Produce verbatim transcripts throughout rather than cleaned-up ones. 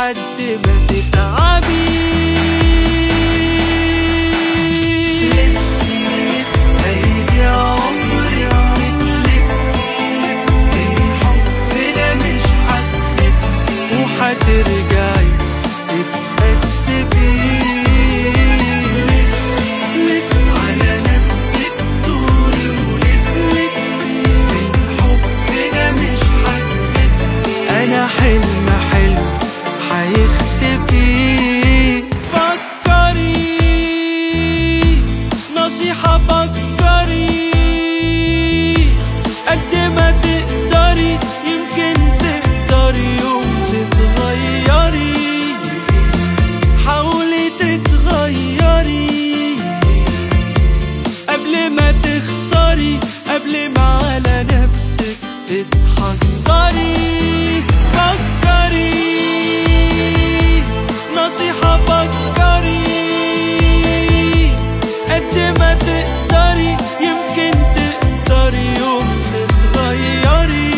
لحد ما تتعبي. لفي هيجي عمرك بتلفي، من حبنا مش هتخفي وهترجعي تتأسفي. لف على نفسك دوري ولف لف، من حبنا مش هتخفي. أنا حلم حلو هيختفي. فكري نصيحة، فكري قد ما تقدري، يمكن تقدري يوم تتغيري. حاولي تتغيري قبل ما تخسري، قبل ما على نفسك تتحسري. فكري نصيحة، فكري قد ما تقدري، يمكن تقدري يوم تتغيري.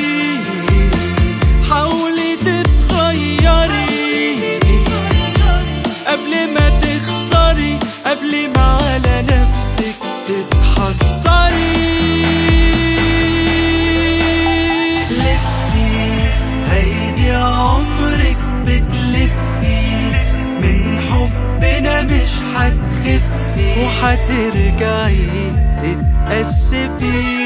حاولي تتغيري قبل ما تخسري، قبل ما على نفسك تتحسري. لفي هيدي عمرك بتلفي، من حبنا مش هتخفي وهترجعي تتأسفي.